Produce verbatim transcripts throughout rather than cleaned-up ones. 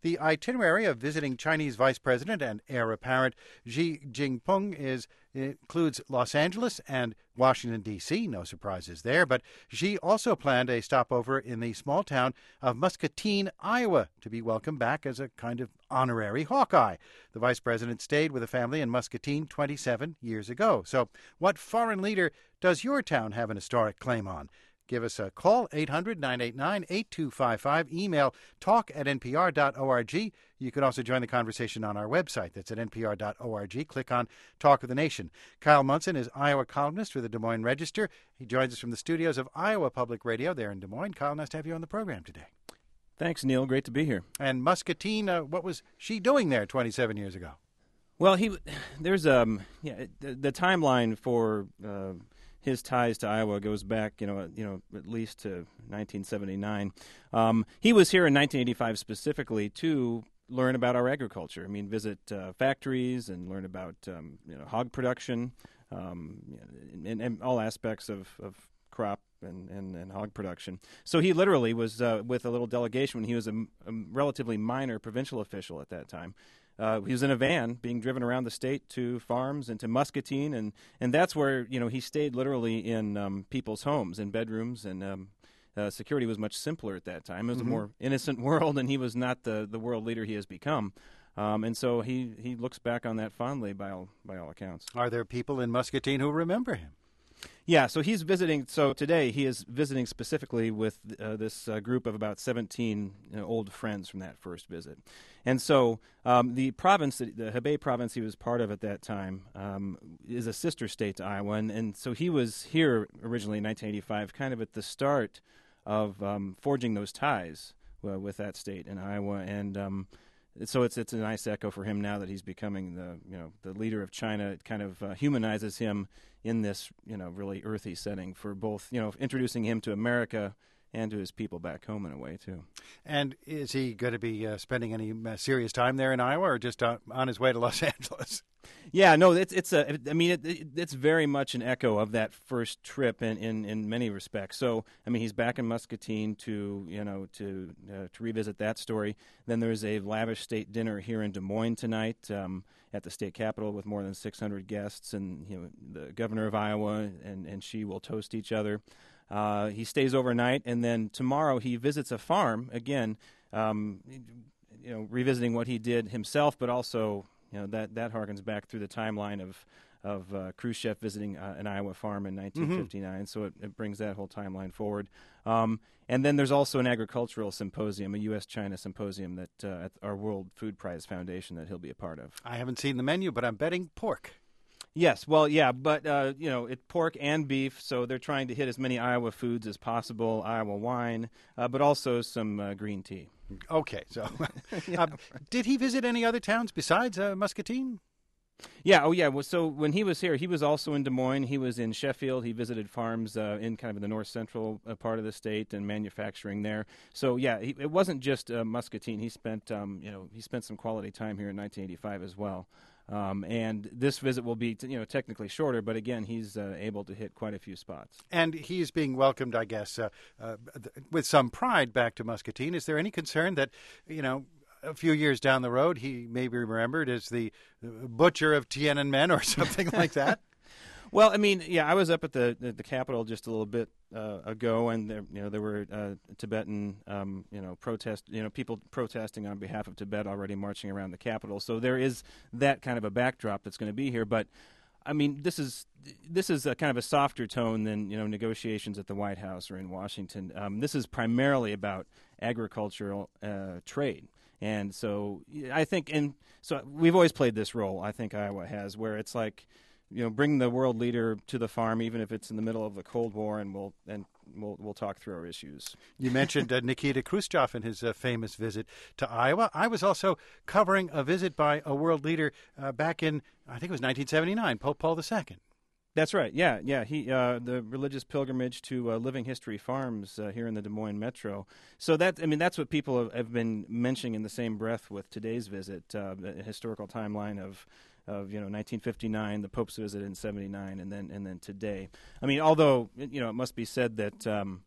The itinerary of visiting Chinese Vice President and heir apparent Xi Jinping is includes Los Angeles and Washington, D C No surprises there. But Xi also planned a stopover in the small town of Muscatine, Iowa, to be welcomed back as a kind of honorary Hawkeye. The vice president stayed with a family in Muscatine twenty-seven years ago. So what foreign leader does your town have an historic claim on? Give us a call, eight hundred, nine eight nine, eight two five five. Email talk at n p r dot org. You can also join the conversation on our website. That's at n p r dot org. Click on Talk of the Nation. Kyle Munson is Iowa columnist for the Des Moines Register. He joins us from the studios of Iowa Public Radio there in Des Moines. Kyle, nice to have you on the program today. Thanks, Neil. Great to be here. And Muscatine, uh, what was she doing there twenty-seven years ago? Well, he there's um yeah the, the timeline for uh, his ties to Iowa goes back, you know, you know, at least to nineteen seventy-nine. Um, he was here in nineteen eighty-five specifically to learn about our agriculture. I mean, visit uh, factories and learn about um, you know hog production, um, and, and all aspects of, of crop and, and, and hog production. So he literally was uh, with a little delegation when he was a, a relatively minor provincial official at that time. Uh, he was in a van being driven around the state to farms and to Muscatine, and, and that's where, you know, he stayed literally in um, people's homes, in bedrooms, and um, uh, security was much simpler at that time. It was mm-hmm. a more innocent world, and he was not the, the world leader he has become. Um, and so he, he looks back on that fondly by all, by all accounts. Are there people in Muscatine who remember him? Yeah, so he's visiting. So today he is visiting specifically with uh, this uh, group of about seventeen you know, old friends from that first visit. And so um, the province, the Hebei province he was part of at that time, um, is a sister state to Iowa. And, and so he was here originally in nineteen eighty-five, kind of at the start of um, forging those ties uh, with that state in Iowa. And um, so it's it's a nice echo for him now that he's becoming the you know the leader of China. It kind of uh, humanizes him in this, you know, really earthy setting for both, you know, introducing him to America and to his people back home in a way, too. And is he going to be uh, spending any uh, serious time there in Iowa or just uh, on his way to Los Angeles? Yeah, no, it's, it's a, I mean, it, it, it's very much an echo of that first trip in, in, in many respects. So, I mean, he's back in Muscatine to, you know, to uh, to revisit that story. Then there's a lavish state dinner here in Des Moines tonight um, at the state capitol with more than six hundred guests, and, you know, the governor of Iowa and, and she will toast each other. Uh, he stays overnight, and then tomorrow he visits a farm, again, um, you know, revisiting what he did himself, but also, you know, that, that harkens back through the timeline of of uh, Khrushchev visiting uh, an Iowa farm in nineteen fifty-nine, mm-hmm. so it, it brings that whole timeline forward. Um, and then there's also an agricultural symposium, a U S China symposium that uh, at our World Food Prize Foundation that he'll be a part of. I haven't seen the menu, but I'm betting pork. Yes, well, yeah, but, uh, you know, it's pork and beef, so they're trying to hit as many Iowa foods as possible, Iowa wine, uh, but also some uh, green tea. Okay, so yeah, uh, did he visit any other towns besides uh, Muscatine? Yeah, oh yeah, well, so when he was here, he was also in Des Moines, he was in Sheffield, he visited farms uh, in kind of the north-central uh, part of the state and manufacturing there. So, yeah, he, it wasn't just uh, Muscatine, he spent, um, you know, he spent some quality time here in nineteen eighty-five as well. Um, and this visit will be, you know, technically shorter, but again, he's uh, able to hit quite a few spots. And he's being welcomed, I guess, uh, uh, with some pride back to Muscatine. Is there any concern that, you know, a few years down the road, he may be remembered as the butcher of Tiananmen or something like that? Well, I mean, yeah, I was up at the the, the Capitol just a little bit uh, ago, and there, you know, there were uh, Tibetan, um, you know, protest, you know, people protesting on behalf of Tibet already marching around the Capitol. So there is that kind of a backdrop that's going to be here. But I mean, this is this is a kind of a softer tone than, you know, negotiations at the White House or in Washington. Um, this is primarily about agricultural uh, trade. And so I think, and so we've always played this role, I think Iowa has, where it's like, you know, bring the world leader to the farm, even if it's in the middle of the Cold War, and we'll and we'll we'll talk through our issues. You mentioned uh, Nikita Khrushchev and his uh, famous visit to Iowa. I was also covering a visit by a world leader uh, back in, I think it was nineteen seventy-nine, Pope Paul the Second. That's right. Yeah, yeah. He uh, the religious pilgrimage to uh, Living History Farms uh, here in the Des Moines Metro. So that I mean, that's what people have, have been mentioning in the same breath with today's visit, uh, the historical timeline of. Of you know nineteen fifty-nine, the Pope's visit in seventy-nine, and then and then today. I mean, although you know it must be said that um,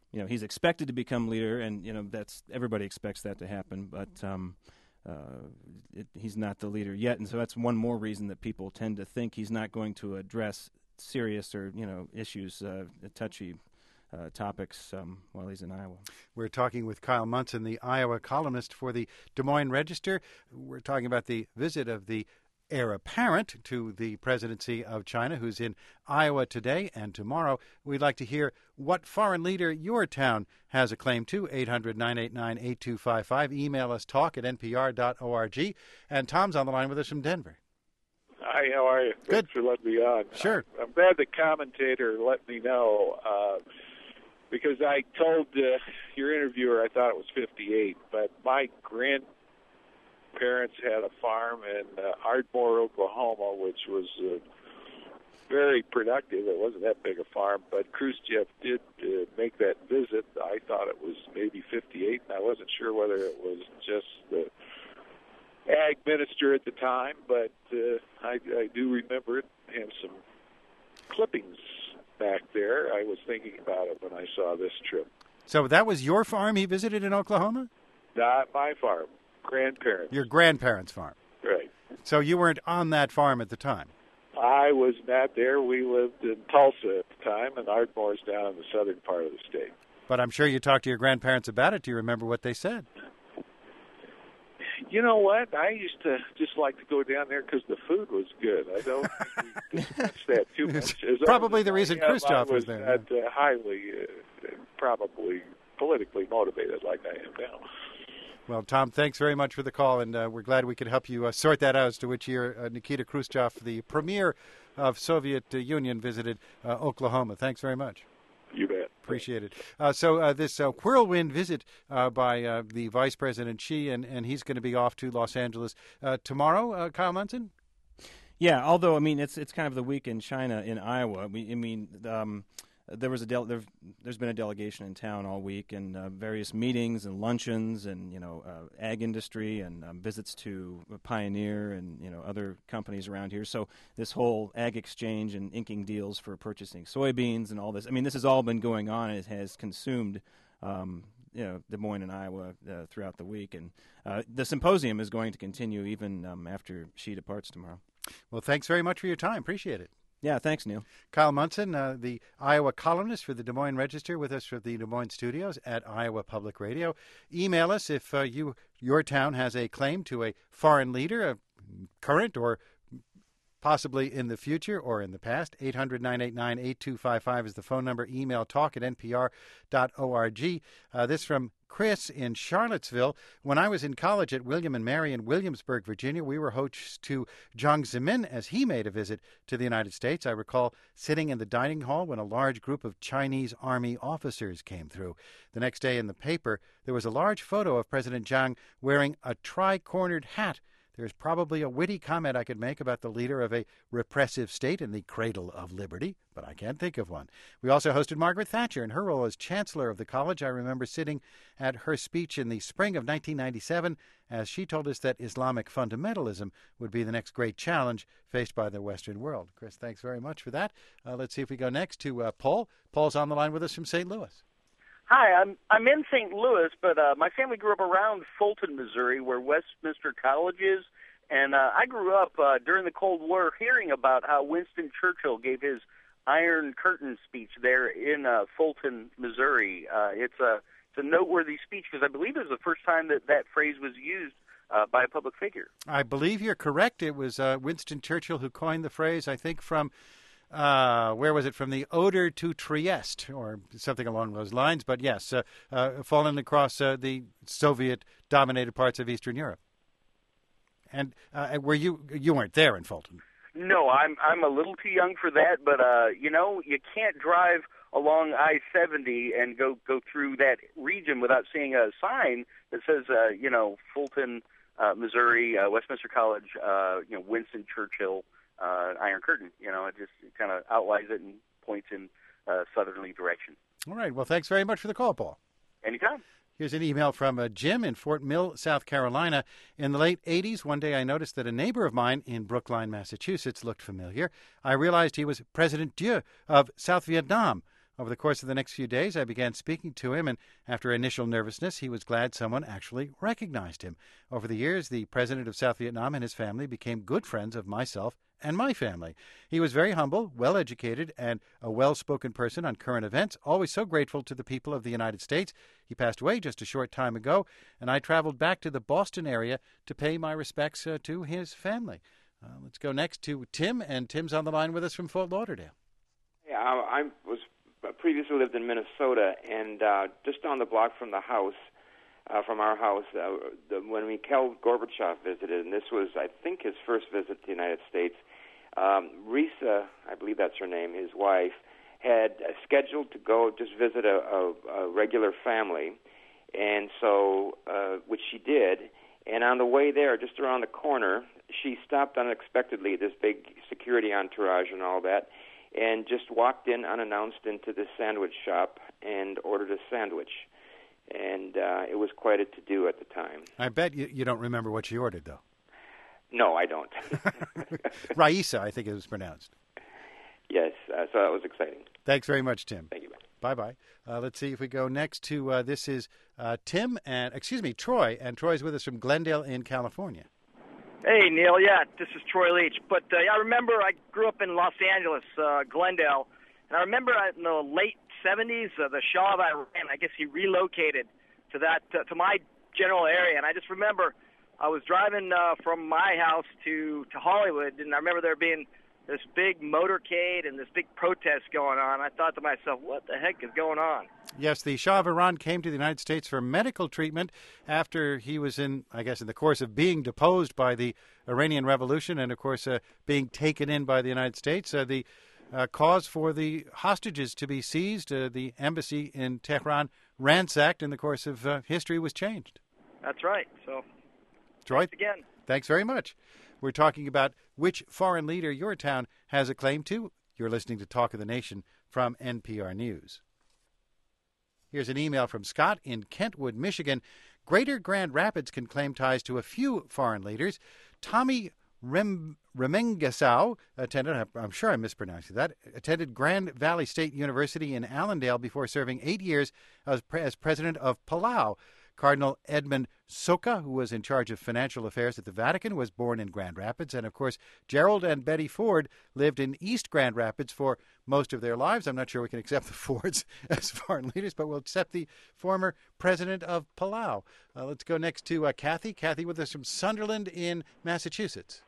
you know, he's expected to become leader, and you know that's everybody expects that to happen, but um, uh, it, he's not the leader yet, and so that's one more reason that people tend to think he's not going to address serious or you know issues, uh, touchy uh, topics um, while he's in Iowa. We're talking with Kyle Munson, the Iowa columnist for the Des Moines Register. We're talking about the visit of the heir apparent to the presidency of China, who's in Iowa today and tomorrow. We'd like to hear what foreign leader your town has a claim to. eight hundred, nine eight nine, eight two five five. Email us, talk at n p r dot org. And Tom's on the line with us from Denver. Hi, how are you? Good. Thanks for letting me on. Sure. I'm glad the commentator let me know, uh, because I told uh, your interviewer I thought it was fifty-eight, but my grand parents had a farm in uh, Ardmore, Oklahoma, which was uh, very productive. It wasn't that big a farm, but Khrushchev did uh, make that visit. I thought it was maybe fifty-eight, and I wasn't sure whether it was just the ag minister at the time, but uh, I, I do remember it and some clippings back there. I was thinking about it when I saw this trip. So that was your farm he visited in Oklahoma? Not my farm. Grandparents. Your grandparents' farm. Right. So you weren't on that farm at the time? I was not there. We lived in Tulsa at the time, and Ardmore's down in the southern part of the state. But I'm sure you talked to your grandparents about it. Do you remember what they said? You know what? I used to just like to go down there because the food was good. I don't think we discussed that too much. As probably the reason I, Khrushchev I was, was there. Not, uh, highly, uh, probably politically motivated like I am now. Well, Tom, thanks very much for the call, and uh, we're glad we could help you uh, sort that out as to which year uh, Nikita Khrushchev, the premier of Soviet uh, Union, visited uh, Oklahoma. Thanks very much. You bet. Appreciate it. Uh, so uh, this uh, whirlwind visit uh, by uh, the Vice President Xi, and, and he's going to be off to Los Angeles uh, tomorrow, uh, Kyle Munson? Yeah, although, I mean, it's it's kind of the week in China, in Iowa. We, I mean, um, there was a del- there, there's been a delegation in town all week, and uh, various meetings and luncheons, and you know, uh, ag industry, and um, visits to Pioneer, and you know, other companies around here. So this whole ag exchange and inking deals for purchasing soybeans and all this. I mean, this has all been going on. And it has consumed, um, you know, Des Moines and Iowa uh, throughout the week, and uh, the symposium is going to continue even um, after Xi departs tomorrow. Well, thanks very much for your time. Appreciate it. Yeah, thanks, Neil. Kyle Munson, uh, the Iowa columnist for the Des Moines Register, with us from the Des Moines studios at Iowa Public Radio. Email us if uh, you your town has a claim to a foreign leader, a current or possibly in the future or in the past. eight hundred, nine eight nine, eight two five five is the phone number. Email talk at n p r dot org. Uh, this from Chris in Charlottesville. When I was in college at William and Mary in Williamsburg, Virginia, we were hosts to Jiang Zemin as he made a visit to the United States. I recall sitting in the dining hall when a large group of Chinese Army officers came through. The next day in the paper, there was a large photo of President Jiang wearing a tri-cornered hat. There's probably a witty comment I could make about the leader of a repressive state in the cradle of liberty, but I can't think of one. We also hosted Margaret Thatcher in her role as chancellor of the college. I remember sitting at her speech in the spring of nineteen ninety-seven as she told us that Islamic fundamentalism would be the next great challenge faced by the Western world. Chris, thanks very much for that. Uh, let's see if we go next to uh, Paul. Paul's on the line with us from Saint Louis. Hi, I'm I'm in Saint Louis, but uh, my family grew up around Fulton, Missouri, where Westminster College is, and uh, I grew up uh, during the Cold War hearing about how Winston Churchill gave his Iron Curtain speech there in uh, Fulton, Missouri. Uh, it's a it's a noteworthy speech because I believe it was the first time that that phrase was used uh, by a public figure. I believe you're correct. It was uh, Winston Churchill who coined the phrase, I think, from Uh, where was it? From the Oder to Trieste, or something along those lines. But yes, uh, uh, fallen across uh, the Soviet-dominated parts of Eastern Europe. And uh, were you you weren't there in Fulton? No, I'm I'm a little too young for that. But uh, you know, you can't drive along I seventy and go go through that region without seeing a sign that says, uh, you know, Fulton, uh, Missouri, uh, Westminster College, uh, you know, Winston Churchill. Uh, Iron Curtain, you know, it just kind of outlines it and points in uh, southerly direction. All right. Well, thanks very much for the call, Paul. Anytime. Here's an email from uh, Jim in Fort Mill, South Carolina. In the late eighties, one day I noticed that a neighbor of mine in Brookline, Massachusetts, looked familiar. I realized he was President Thieu of South Vietnam. Over the course of the next few days, I began speaking to him, and after initial nervousness, he was glad someone actually recognized him. Over the years, the president of South Vietnam and his family became good friends of myself and my family. He was very humble, well-educated, and a well-spoken person on current events, always so grateful to the people of the United States. He passed away just a short time ago, and I traveled back to the Boston area to pay my respects uh, to his family. Uh, let's go next to Tim, and Tim's on the line with us from Fort Lauderdale. Yeah, I, I was previously lived in Minnesota, and uh, just down the block from the house, uh, from our house, uh, the, when Mikhail Gorbachev visited, and this was, I think, his first visit to the United States, um, Risa, I believe that's her name, his wife, had uh, scheduled to go just visit a, a, a regular family, and so, uh, which she did, and on the way there, just around the corner, she stopped unexpectedly at this big security entourage and all that, and just walked in unannounced into this sandwich shop and ordered a sandwich. And uh, it was quite a to-do at the time. I bet you, you don't remember what she ordered, though. No, I don't. Raisa, I think it was pronounced. Yes, uh, so that was exciting. Thanks very much, Tim. Thank you. Bye-bye. Uh, let's see if we go next to, uh, this is uh, Tim, and, excuse me, Troy, and Troy's with us from Glendale in California. Hey, Neil. Yeah, this is Troy Leach. But uh, I remember I grew up in Los Angeles, uh, Glendale, and I remember in the late seventies, uh, the Shah of Iran, I guess he relocated to that uh, to my general area, and I just remember I was driving uh, from my house to, to Hollywood, and I remember there being this big motorcade and this big protest going on. I thought to myself, what the heck is going on? Yes, the Shah of Iran came to the United States for medical treatment after he was in, I guess, in the course of being deposed by the Iranian Revolution and, of course, uh, being taken in by the United States. Uh, the uh, cause for the hostages to be seized, uh, the embassy in Tehran ransacked in the course of uh, history was changed. That's right. So, Troy, thanks again. Thanks very much. We're talking about which foreign leader your town has a claim to. You're listening to Talk of the Nation from N P R News. Here's an email from Scott in Kentwood, Michigan. Greater Grand Rapids can claim ties to a few foreign leaders. Tommy Rem- Remengesau attended, I'm sure I'm mispronouncing that, attended Grand Valley State University in Allendale before serving eight years as, pre- as president of Palau. Cardinal Edmund Soka, who was in charge of financial affairs at the Vatican, was born in Grand Rapids. And, of course, Gerald and Betty Ford lived in East Grand Rapids for most of their lives. I'm not sure we can accept the Fords as foreign leaders, but we'll accept the former president of Palau. Uh, let's go next to uh, Kathy. Kathy with us from Sunderland in Massachusetts.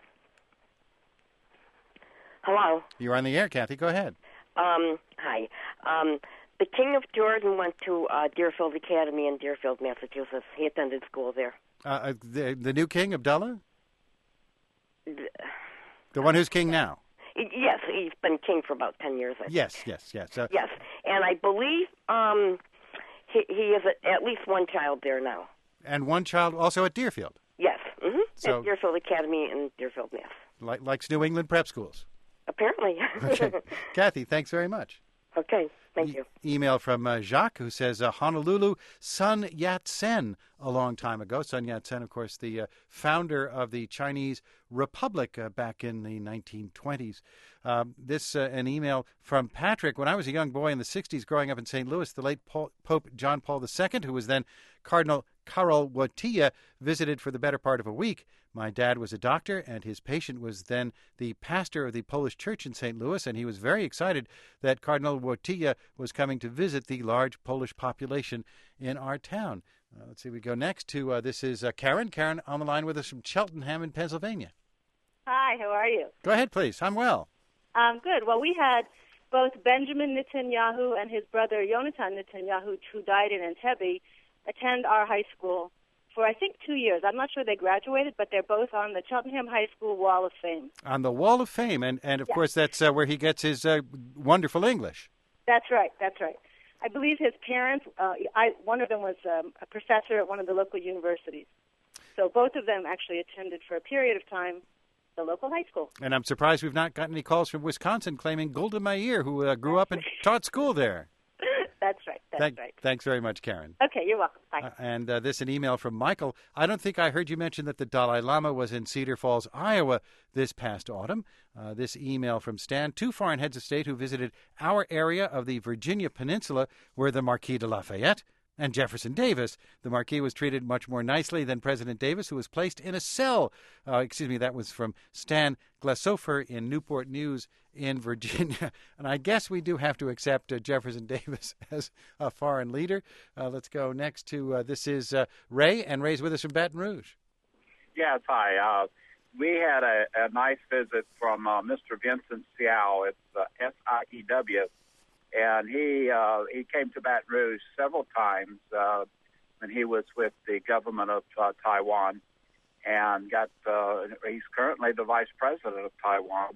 Hello. You're on the air, Kathy. Go ahead. Um, hi. Um, the King of Jordan went to uh, Deerfield Academy in Deerfield, Massachusetts. He attended school there. Uh, the, the new king, Abdullah? The, the one who's king now? Yes, he's been king for about ten years, I think. Yes, yes, yes. Uh, yes, and I believe um, he, he has a, at least one child there now. And one child also at Deerfield? Yes, mm-hmm. So, at Deerfield Academy in Deerfield, Mass. Like, likes New England prep schools? Apparently. Okay. Kathy, thanks very much. Okay, thank you. E- email from uh, Jacques, who says, uh, Honolulu, Sun Yat-sen, a long time ago. Sun Yat-sen, of course, the uh, founder of the Chinese Republic uh, back in the nineteen twenties. Um, this, uh, an email from Patrick. When I was a young boy in the sixties growing up in Saint Louis, the late Paul, Pope John Paul the Second, who was then Cardinal Karol Wojtyła, visited for the better part of a week. My dad was a doctor, and his patient was then the pastor of the Polish church in Saint Louis, and he was very excited that Cardinal Wojtyła was coming to visit the large Polish population in our town. Uh, let's see, we go next to, uh, this is uh, Karen. Karen on the line with us from Cheltenham in Pennsylvania. Hi, how are you? Go ahead, please. I'm well. Um, good. Well, we had both Benjamin Netanyahu and his brother Yonatan Netanyahu, who died in Entebbe, attend our high school for, I think, two years. I'm not sure they graduated, but they're both on the Cheltenham High School Wall of Fame. On the Wall of Fame, and, and of yes. course, that's uh, where he gets his uh, wonderful English. That's right, that's right. I believe his parents, uh, I, one of them was um, a professor at one of the local universities. So both of them actually attended for a period of time the local high school. And I'm surprised we've not gotten any calls from Wisconsin claiming Golda Meir, who uh, grew up and taught school there. That's right. That's That's Thank, right. Thanks very much, Karen. Okay, you're welcome. Bye. Uh, and uh, this an email from Michael. I don't think I heard you mention that the Dalai Lama was in Cedar Falls, Iowa this past autumn. Uh, this email from Stan. Two foreign heads of state who visited our area of the Virginia Peninsula were the Marquis de Lafayette and Jefferson Davis. The Marquis was treated much more nicely than President Davis, who was placed in a cell. Uh, excuse me, that was from Stan Glassofer in Newport News in Virginia. And I guess we do have to accept uh, Jefferson Davis as a foreign leader. Uh, let's go next to, uh, this is uh, Ray, and Ray's with us from Baton Rouge. Yes, hi. Uh, we had a, a nice visit from uh, Mister Vincent Seow. It's uh, S I E W. And he uh, he came to Baton Rouge several times uh, when he was with the government of uh, Taiwan, and got uh, he's currently the vice president of Taiwan,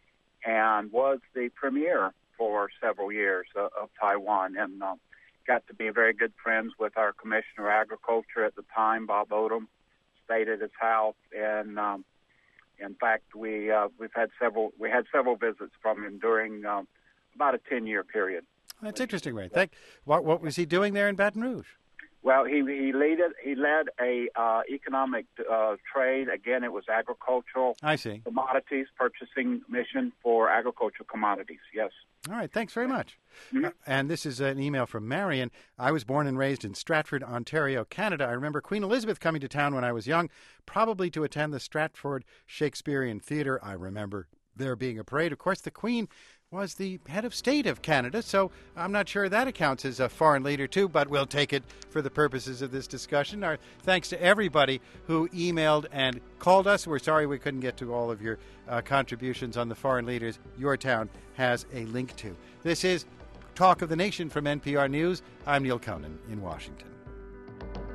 and was the premier for several years uh, of Taiwan, and uh, got to be very good friends with our Commissioner of Agriculture at the time, Bob Odom. Stayed at his house, and um, in fact, we uh, we've had several we had several visits from him during. Um, about a ten-year period. That's interesting, Ray. Thank, what, what was he doing there in Baton Rouge? Well, he he led he led a uh, economic uh, trade. Again, it was agricultural. I see. Commodities purchasing mission for agricultural commodities. Yes. All right. Thanks very much. Mm-hmm. Uh, and this is an email from Marion. I was born and raised in Stratford, Ontario, Canada. I remember Queen Elizabeth coming to town when I was young, probably to attend the Stratford Shakespearean Theatre. I remember there being a parade. Of course, the Queen was the head of state of Canada, so I'm not sure that accounts as a foreign leader too, but we'll take it for the purposes of this discussion. Our thanks to everybody who emailed and called us. We're sorry we couldn't get to all of your uh, contributions on the foreign leaders your town has a link to. This is Talk of the Nation from N P R News. I'm Neil Conan in Washington.